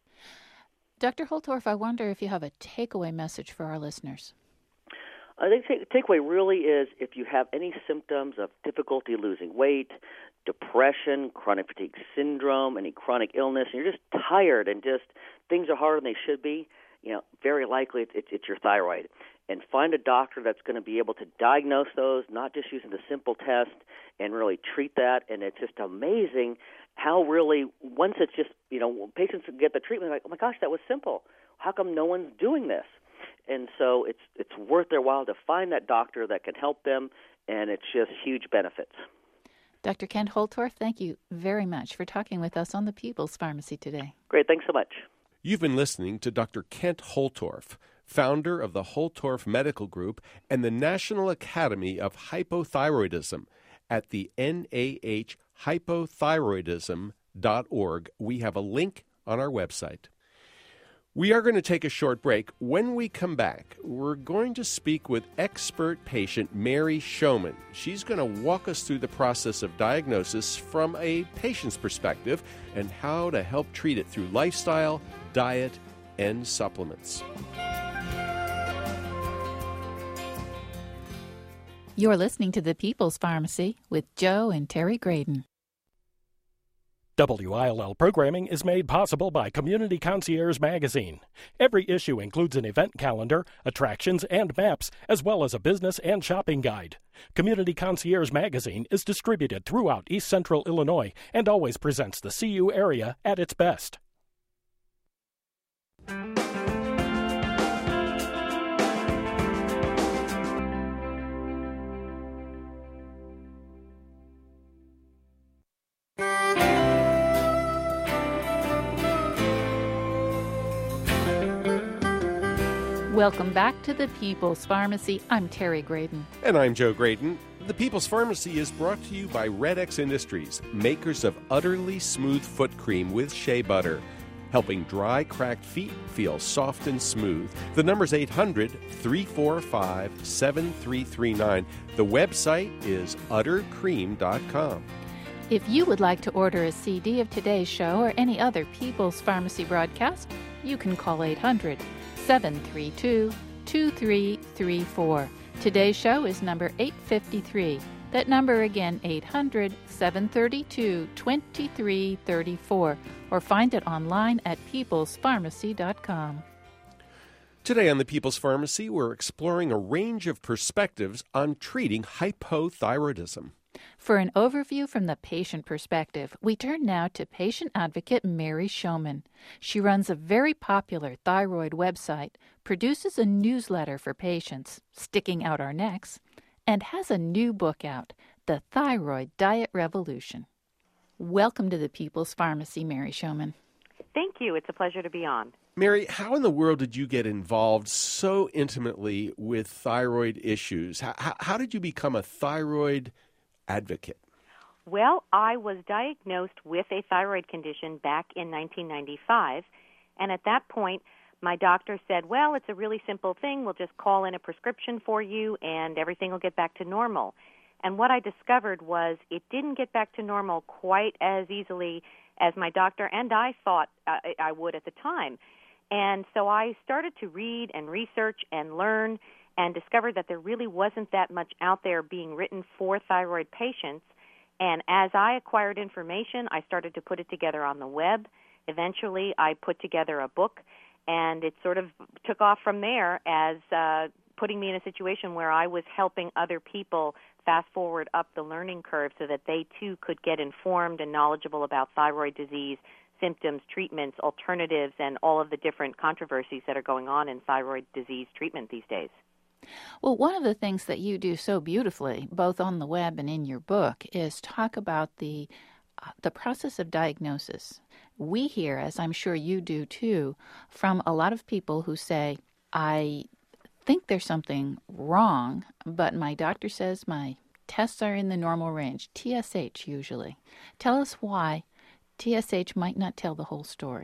Doctor Holtorf, I wonder if you have a takeaway message for our listeners. I think the takeaway really is if you have any symptoms of difficulty losing weight, depression, chronic fatigue syndrome, any chronic illness, and you're just tired and just things are harder than they should be, you know, very likely it's, it's, it's your thyroid. And find a doctor that's going to be able to diagnose those, not just using the simple test, and really treat that. And it's just amazing how really, once it's just, you know, patients get the treatment, like, oh my gosh, that was simple. How come no one's doing this? And so it's it's worth their while to find that doctor that can help them, and it's just huge benefits. Doctor Kent Holtorf, thank you very much for talking with us on the People's Pharmacy today. Great, thanks so much. You've been listening to Doctor Kent Holtorf, founder of the Holtorf Medical Group and the National Academy of Hypothyroidism at the N A H hypothyroidism dot org. We have a link on our website. We are going to take a short break. When we come back, we're going to speak with expert patient Mary Showman. She's going to walk us through the process of diagnosis from a patient's perspective and how to help treat it through lifestyle, diet, and supplements. You're listening to the People's Pharmacy with Joe and Terry Graydon. W I L L programming is made possible by Community Concierge Magazine. Every issue includes an event calendar, attractions, and maps, as well as a business and shopping guide. Community Concierge Magazine is distributed throughout East Central Illinois and always presents the C U area at its best. Welcome back to the People's Pharmacy. I'm Terry Graydon. And I'm Joe Graydon. The People's Pharmacy is brought to you by Red X Industries, makers of utterly smooth foot cream with shea butter, helping dry, cracked feet feel soft and smooth. The number's eight hundred, three four five, seven three three nine. The website is utter cream dot com. If you would like to order a C D of today's show or any other People's Pharmacy broadcast, you can call eight hundred, seven three two, two three three four. Today's show is number eight fifty-three. That number again, eight hundred, seven three two, two three three four, or find it online at peoples pharmacy dot com. Today on the People's Pharmacy, we're exploring a range of perspectives on treating hypothyroidism. For an overview from the patient perspective, we turn now to patient advocate Mary Showman. She runs a very popular thyroid website, produces a newsletter for patients, Sticking Out Our Necks, and has a new book out, The Thyroid Diet Revolution. Welcome to the People's Pharmacy, Mary Showman. Thank you. It's a pleasure to be on. Mary, how in the world did you get involved so intimately with thyroid issues? How, how, how did you become a thyroid advocate? Well, I was diagnosed with a thyroid condition back in nineteen ninety-five, and at that point, my doctor said, well, it's a really simple thing. We'll just call in a prescription for you, and everything will get back to normal. And what I discovered was it didn't get back to normal quite as easily as my doctor and I thought I, I would at the time. And so I started to read and research and learn and discovered that there really wasn't that much out there being written for thyroid patients. And as I acquired information, I started to put it together on the web. Eventually, I put together a book, and it sort of took off from there as uh, putting me in a situation where I was helping other people fast forward up the learning curve so that they, too, could get informed and knowledgeable about thyroid disease, symptoms, treatments, alternatives, and all of the different controversies that are going on in thyroid disease treatment these days. Well, one of the things that you do so beautifully, both on the web and in your book, is talk about the uh, the process of diagnosis. We hear, as I'm sure you do too, from a lot of people who say, I think there's something wrong, but my doctor says my tests are in the normal range, T S H usually. Tell us why T S H might not tell the whole story.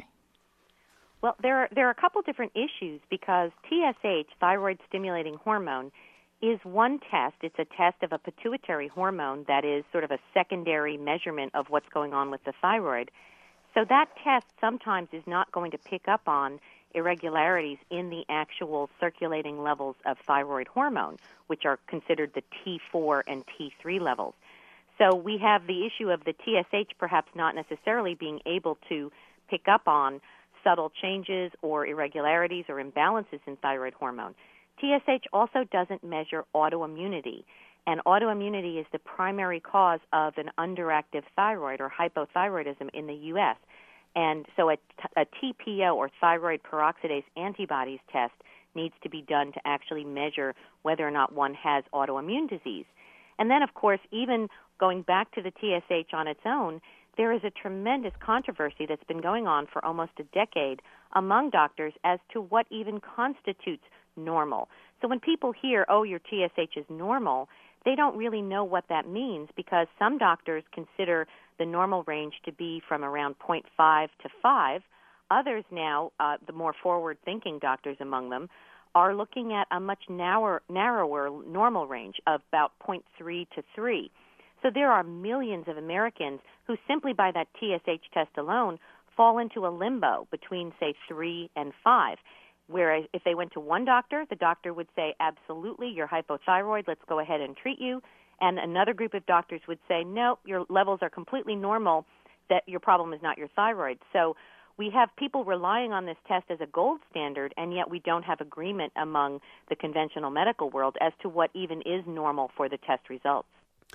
Well, there are, there are a couple different issues because T S H, thyroid-stimulating hormone, is one test. It's a test of a pituitary hormone that is sort of a secondary measurement of what's going on with the thyroid. So that test sometimes is not going to pick up on irregularities in the actual circulating levels of thyroid hormone, which are considered the T four and T three levels. So we have the issue of the T S H perhaps not necessarily being able to pick up on subtle changes or irregularities or imbalances in thyroid hormone. T S H also doesn't measure autoimmunity, and autoimmunity is the primary cause of an underactive thyroid or hypothyroidism in the U S And so a, a T P O, or thyroid peroxidase antibodies test, needs to be done to actually measure whether or not one has autoimmune disease. And then, of course, even going back to the T S H on its own, there is a tremendous controversy that's been going on for almost a decade among doctors as to what even constitutes normal. So when people hear, oh, your T S H is normal, they don't really know what that means because some doctors consider the normal range to be from around zero point five to five. Others now, uh, the more forward-thinking doctors among them, are looking at a much narrower, narrower normal range of about zero point three to three. So there are millions of Americans who simply by that T S H test alone fall into a limbo between, say, three and five. Whereas if they went to one doctor, the doctor would say, absolutely, you're hypothyroid, let's go ahead and treat you. And another group of doctors would say, no, your levels are completely normal, that your problem is not your thyroid. So we have people relying on this test as a gold standard, and yet we don't have agreement among the conventional medical world as to what even is normal for the test results.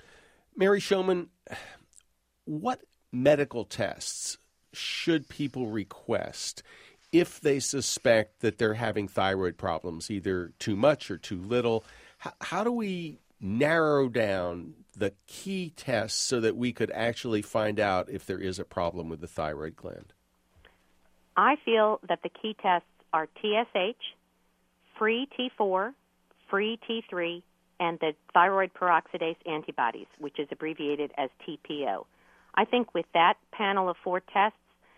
Mary Showman, what medical tests should people request if they suspect that they're having thyroid problems, either too much or too little? How, how do we narrow down the key tests so that we could actually find out if there is a problem with the thyroid gland? I feel that the key tests are T S H, free T four, free T three, and the thyroid peroxidase antibodies, which is abbreviated as T P O. I think with that panel of four tests,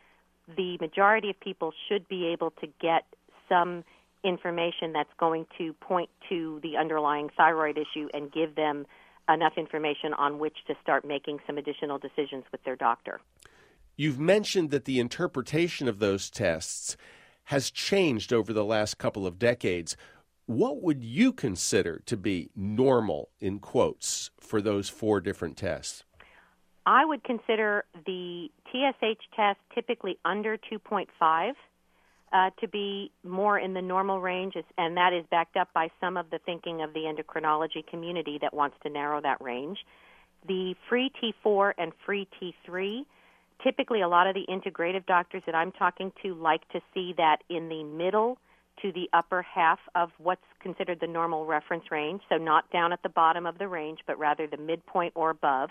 the majority of people should be able to get some information that's going to point to the underlying thyroid issue and give them enough information on which to start making some additional decisions with their doctor. You've mentioned that the interpretation of those tests has changed over the last couple of decades. What would you consider to be normal, in quotes, for those four different tests? I would consider the T S H test typically under two point five uh, to be more in the normal range, and that is backed up by some of the thinking of the endocrinology community that wants to narrow that range. The free T four and free T three, typically a lot of the integrative doctors that I'm talking to like to see that in the middle to the upper half of what's considered the normal reference range, so not down at the bottom of the range, but rather the midpoint or above.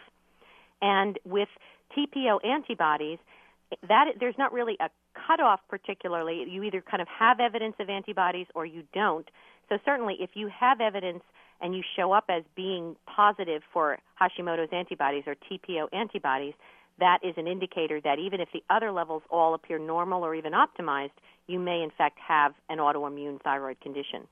And with T P O antibodies, that there's not really a cutoff particularly. You either kind of have evidence of antibodies or you don't. So certainly if you have evidence and you show up as being positive for Hashimoto's antibodies or T P O antibodies, that is an indicator that even if the other levels all appear normal or even optimized, you may in fact have an autoimmune thyroid condition.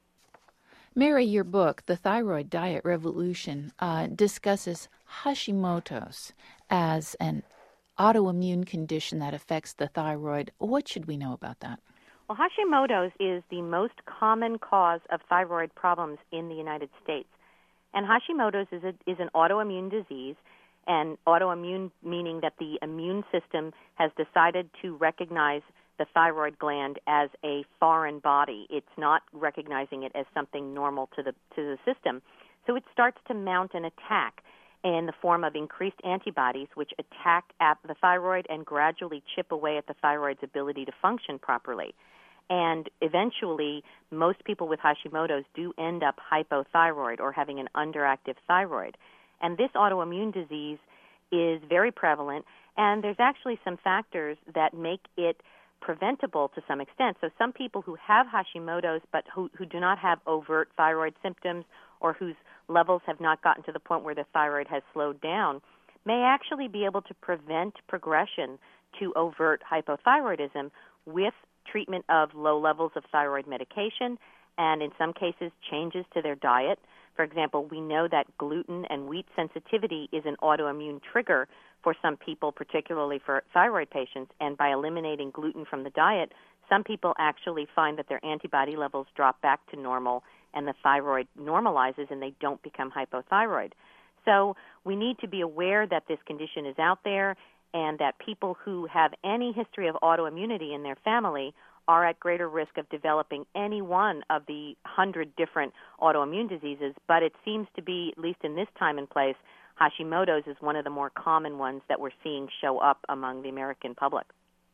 Mary, your book, The Thyroid Diet Revolution, uh, discusses Hashimoto's as an autoimmune condition that affects the thyroid. What should we know about that? Well, Hashimoto's is the most common cause of thyroid problems in the United States. And Hashimoto's is, a, is an autoimmune disease, and autoimmune meaning that the immune system has decided to recognize the thyroid gland as a foreign body. It's not recognizing it as something normal to the to the system. So it starts to mount an attack in the form of increased antibodies, which attack at the thyroid and gradually chip away at the thyroid's ability to function properly. And eventually, most people with Hashimoto's do end up hypothyroid or having an underactive thyroid. And this autoimmune disease is very prevalent, and there's actually some factors that make it preventable to some extent. So some people who have Hashimoto's but who, who do not have overt thyroid symptoms or whose levels have not gotten to the point where the thyroid has slowed down may actually be able to prevent progression to overt hypothyroidism with treatment of low levels of thyroid medication and in some cases changes to their diet. For example, we know that gluten and wheat sensitivity is an autoimmune trigger for some people, particularly for thyroid patients, and by eliminating gluten from the diet, some people actually find that their antibody levels drop back to normal and the thyroid normalizes and they don't become hypothyroid. So we need to be aware that this condition is out there and that people who have any history of autoimmunity in their family are at greater risk of developing any one of the hundred different autoimmune diseases, but it seems to be, at least in this time and place, Hashimoto's is one of the more common ones that we're seeing show up among the American public.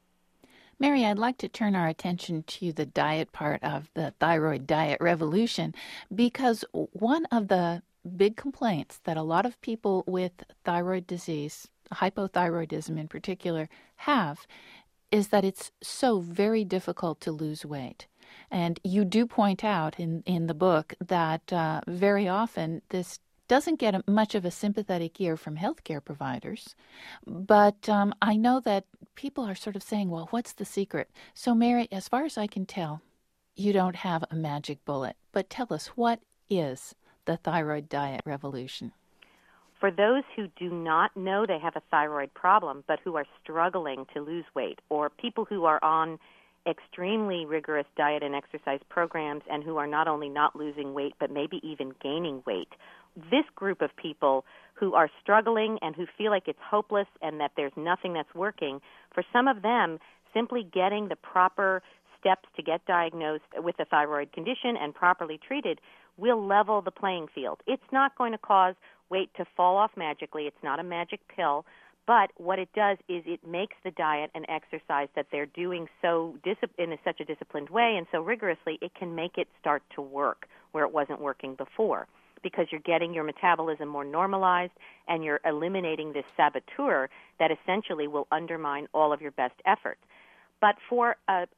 Mary, I'd like to turn our attention to the diet part of the thyroid diet revolution, because one of the big complaints that a lot of people with thyroid disease, hypothyroidism in particular, have is that it's so very difficult to lose weight. And you do point out in, in the book that uh, very often this doesn't get much of a sympathetic ear from healthcare providers. But um, I know that people are sort of saying, well, what's the secret? So, Mary, as far as I can tell, you don't have a magic bullet. But tell us, what is the thyroid diet revolution? For those who do not know they have a thyroid problem but who are struggling to lose weight, or people who are on extremely rigorous diet and exercise programs and who are not only not losing weight but maybe even gaining weight, this group of people who are struggling and who feel like it's hopeless and that there's nothing that's working, for some of them, simply getting the proper steps to get diagnosed with a thyroid condition and properly treated will level the playing field. It's not going to cause weight to fall off magically. It's not a magic pill. But what it does is it makes the diet and exercise that they're doing so dis- in a, such a disciplined way and so rigorously, it can make it start to work where it wasn't working before, because you're getting your metabolism more normalized and you're eliminating this saboteur that essentially will undermine all of your best efforts. But for a, a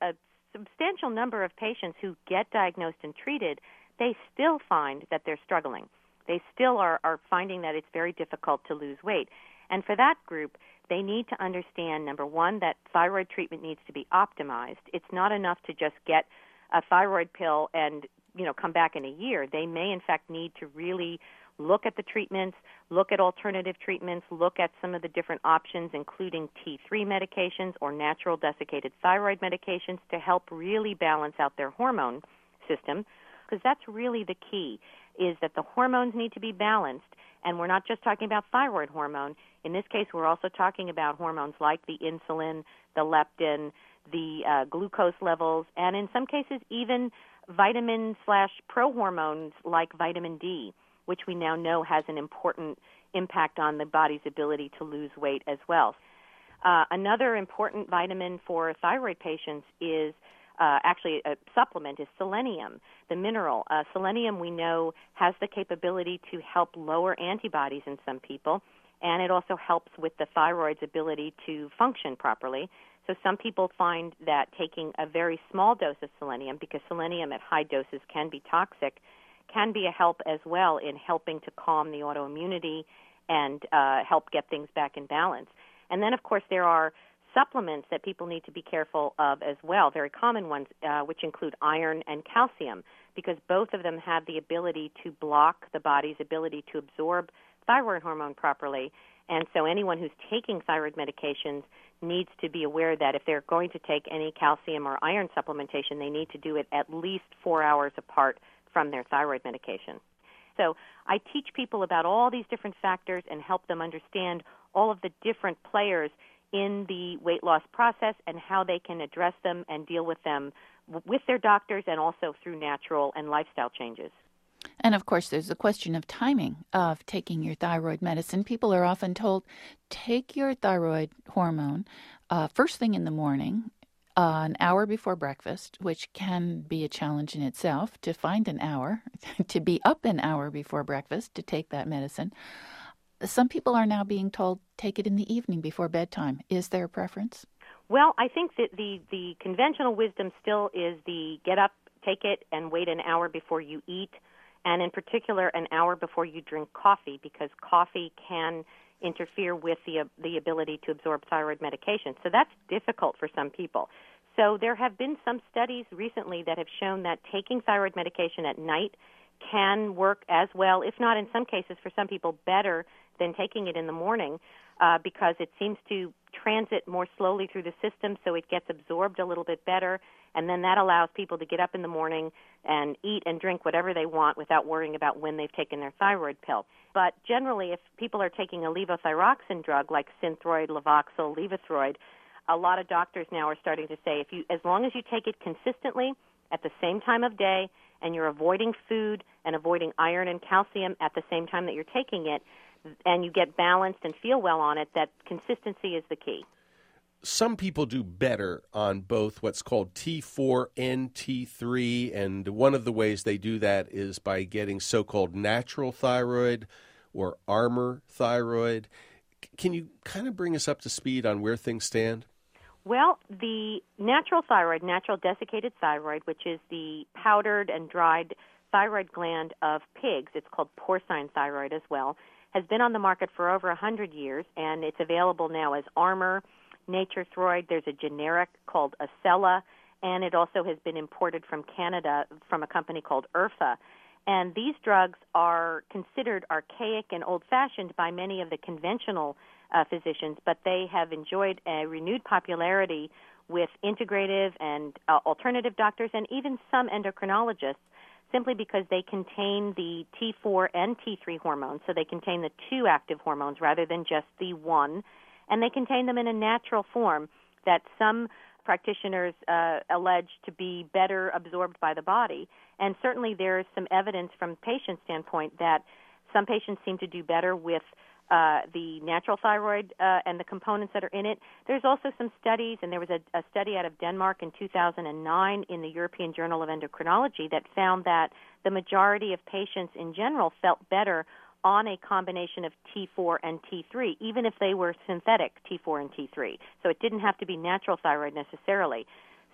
substantial number of patients who get diagnosed and treated, they still find that they're struggling. They still are, are finding that it's very difficult to lose weight. And for that group, they need to understand, number one, that thyroid treatment needs to be optimized. It's not enough to just get a thyroid pill and, you know, come back in a year. They may, in fact, need to really look at the treatments, look at alternative treatments, look at some of the different options, including T three medications or natural desiccated thyroid medications to help really balance out their hormone system, because that's really the key, is that the hormones need to be balanced. And we're not just talking about thyroid hormone. In this case, we're also talking about hormones like the insulin, the leptin, the uh, glucose levels, and in some cases even vitamin slash prohormones like vitamin D, which we now know has an important impact on the body's ability to lose weight as well. Uh, another important vitamin for thyroid patients is uh, actually a supplement is selenium, the mineral. Uh, selenium, we know, has the capability to help lower antibodies in some people, and it also helps with the thyroid's ability to function properly. So some people find that taking a very small dose of selenium, because selenium at high doses can be toxic, can be a help as well in helping to calm the autoimmunity and uh, help get things back in balance. And then, of course, there are supplements that people need to be careful of as well, very common ones, uh, which include iron and calcium, because both of them have the ability to block the body's ability to absorb thyroid hormone properly. And so anyone who's taking thyroid medications needs to be aware that if they're going to take any calcium or iron supplementation, they need to do it at least four hours apart from their thyroid medication. So I teach people about all these different factors and help them understand all of the different players in the weight loss process and how they can address them and deal with them with their doctors and also through natural and lifestyle changes. And, of course, there's the question of timing of taking your thyroid medicine. People are often told, take your thyroid hormone uh, first thing in the morning, uh, an hour before breakfast, which can be a challenge in itself to find an hour, to be up an hour before breakfast to take that medicine. Some people are now being told, take it in the evening before bedtime. Is there a preference? Well, I think that the, the conventional wisdom still is the get up, take it, and wait an hour before you eat, and in particular an hour before you drink coffee, because coffee can interfere with the, uh, the ability to absorb thyroid medication. So that's difficult for some people. So there have been some studies recently that have shown that taking thyroid medication at night can work as well, if not in some cases for some people better than taking it in the morning, uh, because it seems to transit more slowly through the system, so it gets absorbed a little bit better, and then that allows people to get up in the morning and eat and drink whatever they want without worrying about when they've taken their thyroid pill. But generally, if people are taking a levothyroxine drug like Synthroid, Levoxyl, Levithroid, a lot of doctors now are starting to say, if you, as long as you take it consistently at the same time of day, and you're avoiding food and avoiding iron and calcium at the same time that you're taking it, and you get balanced and feel well on it, that consistency is the key. Some people do better on both what's called T four and T three, and one of the ways they do that is by getting so-called natural thyroid or Armour thyroid. Can you kind of bring us up to speed on where things stand? Well, the natural thyroid, natural desiccated thyroid, which is the powdered and dried thyroid gland of pigs, it's called porcine thyroid as well, has been on the market for over one hundred years, and it's available now as Armour, NatureThroid. There's a generic called Acela, and it also has been imported from Canada from a company called Urfa. And these drugs are considered archaic and old-fashioned by many of the conventional uh, physicians, but they have enjoyed a renewed popularity with integrative and uh, alternative doctors and even some endocrinologists, simply because they contain the T four and T three hormones, so they contain the two active hormones rather than just the one, and they contain them in a natural form that some practitioners uh, allege to be better absorbed by the body. And certainly there is some evidence from patient standpoint that some patients seem to do better with uh, the natural thyroid uh, and the components that are in it. There's also some studies, and there was a, a study out of Denmark in two thousand nine in the European Journal of Endocrinology that found that the majority of patients in general felt better on a combination of T four and T three, even if they were synthetic T four and T three. So it didn't have to be natural thyroid necessarily.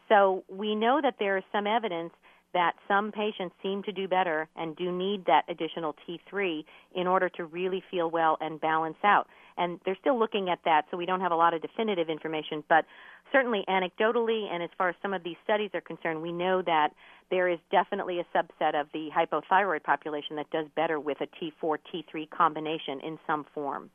So we know that there is some evidence that some patients seem to do better and do need that additional T three in order to really feel well and balance out. And they're still looking at that, so we don't have a lot of definitive information. But certainly anecdotally, and as far as some of these studies are concerned, we know that there is definitely a subset of the hypothyroid population that does better with a T four T three combination in some form.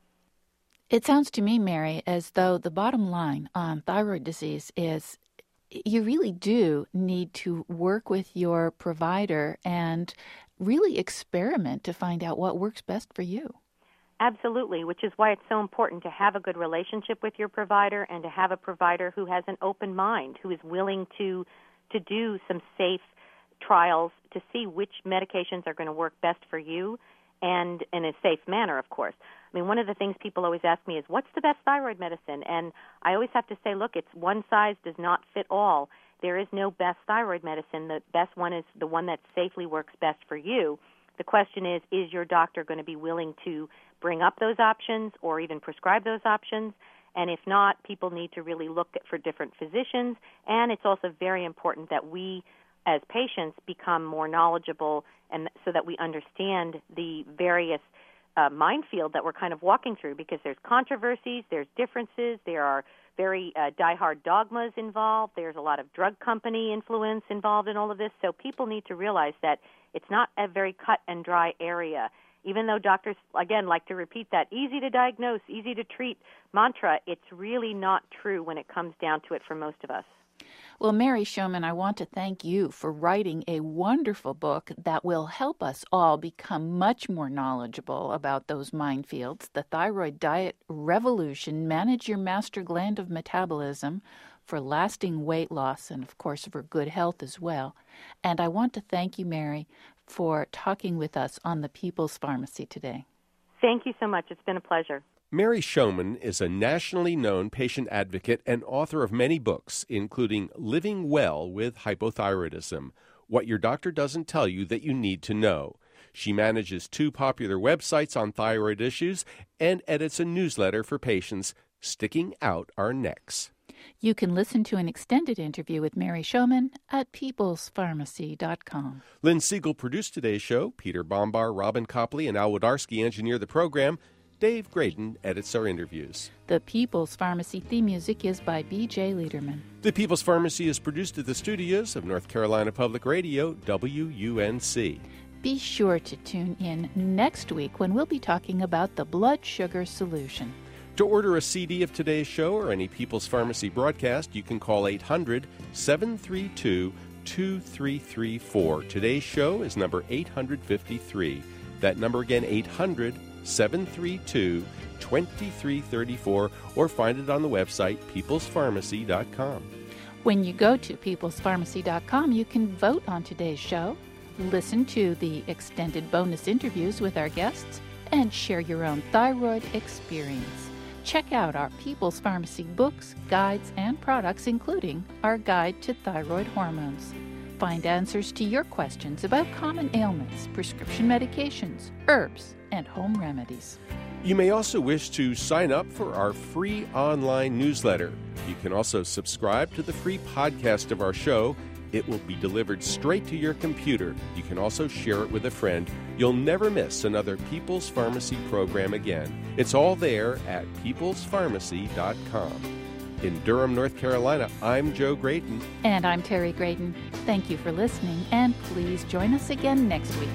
It sounds to me, Mary, as though the bottom line on thyroid disease is you really do need to work with your provider and really experiment to find out what works best for you. Absolutely, which is why it's so important to have a good relationship with your provider and to have a provider who has an open mind, who is willing to to do some safe trials to see which medications are going to work best for you and in a safe manner, of course. I mean, one of the things people always ask me is, what's the best thyroid medicine? And I always have to say, look, it's one size does not fit all. There is no best thyroid medicine. The best one is the one that safely works best for you. The question is, is your doctor going to be willing to bring up those options or even prescribe those options? And if not, people need to really look for different physicians. And it's also very important that we, as patients, become more knowledgeable and so that we understand the various uh, minefield that we're kind of walking through, because there's controversies, there's differences, there are very uh, diehard dogmas involved, there's a lot of drug company influence involved in all of this. So people need to realize that it's not a very cut and dry area. Even though doctors, again, like to repeat that easy to diagnose, easy to treat mantra, it's really not true when it comes down to it for most of us. Well, Mary Shomon, I want to thank you for writing a wonderful book that will help us all become much more knowledgeable about those minefields, The Thyroid Diet Revolution, Manage Your Master Gland of Metabolism for Lasting Weight Loss and, of course, for good health as well. And I want to thank you, Mary, for talking with us on the People's Pharmacy today. Thank you so much. It's been a pleasure. Mary Shomon is a nationally known patient advocate and author of many books, including Living Well with Hypothyroidism, What Your Doctor Doesn't Tell You That You Need to Know. She manages two popular websites on thyroid issues and edits a newsletter for patients, Sticking Out Our Necks. You can listen to an extended interview with Mary Shomon at peoples pharmacy dot com. Lynn Siegel produced today's show. Peter Bombar, Robin Copley, and Al Wodarski engineer the program. Dave Graydon edits our interviews. The People's Pharmacy theme music is by B J Liederman. The People's Pharmacy is produced at the studios of North Carolina Public Radio, W U N C. Be sure to tune in next week when we'll be talking about the blood sugar solution. To order a C D of today's show or any People's Pharmacy broadcast, you can call eight hundred, seven three two, two three three four. Today's show is number eight hundred fifty-three. That number again, eight hundred, seven three two, two three three four, or find it on the website peoples pharmacy dot com. When you go to peoples pharmacy dot com, you can vote on today's show, listen to the extended bonus interviews with our guests, and share your own thyroid experience. Check out our People's Pharmacy books, guides, and products, including our Guide to Thyroid Hormones. Find answers to your questions about common ailments, prescription medications, herbs, and home remedies. You may also wish to sign up for our free online newsletter. You can also subscribe to the free podcast of our show. It will be delivered straight to your computer. You can also share it with a friend. You'll never miss another People's Pharmacy program again. It's all there at peoples pharmacy dot com. In Durham, North Carolina, I'm Joe Graydon. And I'm Terry Graydon. Thank you for listening, and please join us again next week.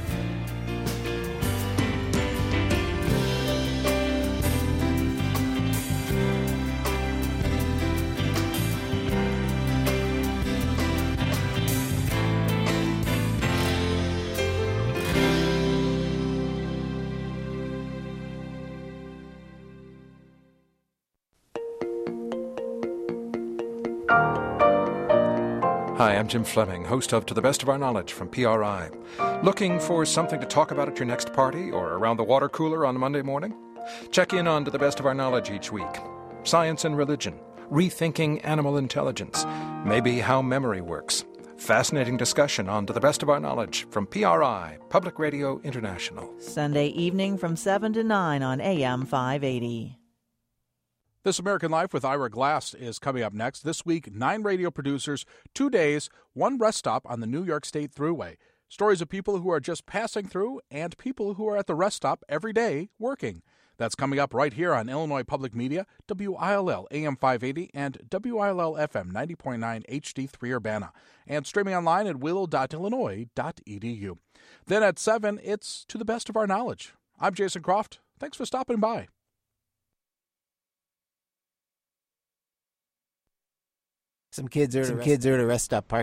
Hi, I'm Jim Fleming, host of To the Best of Our Knowledge from P R I. Looking for something to talk about at your next party or around the water cooler on Monday morning? Check in on To the Best of Our Knowledge each week. Science and religion, rethinking animal intelligence, maybe how memory works. Fascinating discussion on To the Best of Our Knowledge from P R I, Public Radio International. Sunday evening from seven to nine on A M five eighty. This American Life with Ira Glass is coming up next. This week, nine radio producers, two days, one rest stop on the New York State Thruway. Stories of people who are just passing through and people who are at the rest stop every day working. That's coming up right here on Illinois Public Media, W I L L A M five eighty and W I L L F M ninety point nine H D three Urbana, and streaming online at willow dot illinois dot e d u. Then at seven, it's To the Best of Our Knowledge. I'm Jason Croft. Thanks for stopping by. Some kids are Some kids are at a rest stop parking